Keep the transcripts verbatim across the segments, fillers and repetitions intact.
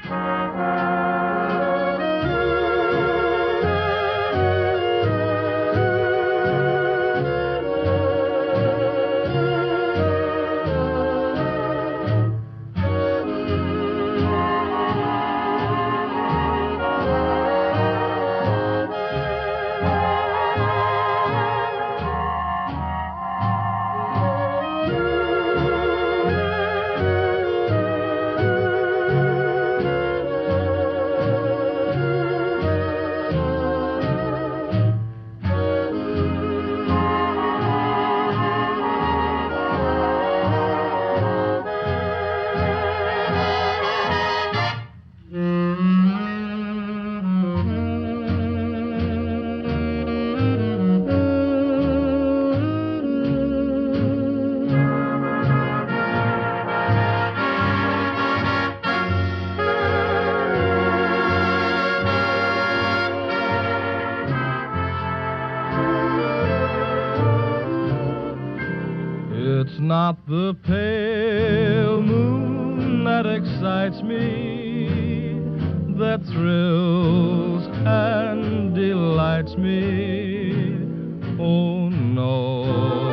It's not the pale moon that excites me, that thrills and delights me. Oh no,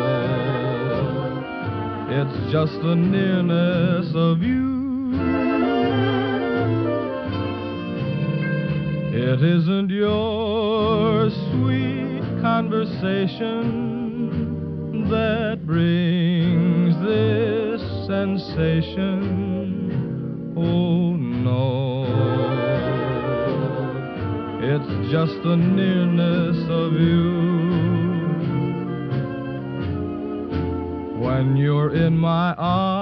it's just the nearness of you. It isn't your sweet conversation that brings this sensation. Oh no, it's just the nearness of you. When you're in my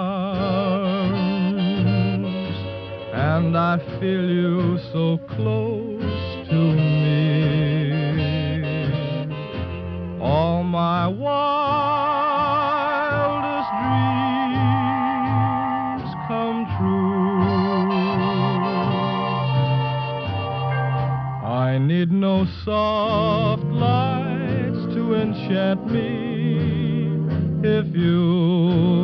arms and I feel you so close to me, all my wildest dreams come true. I need no soft lights to enchant me if you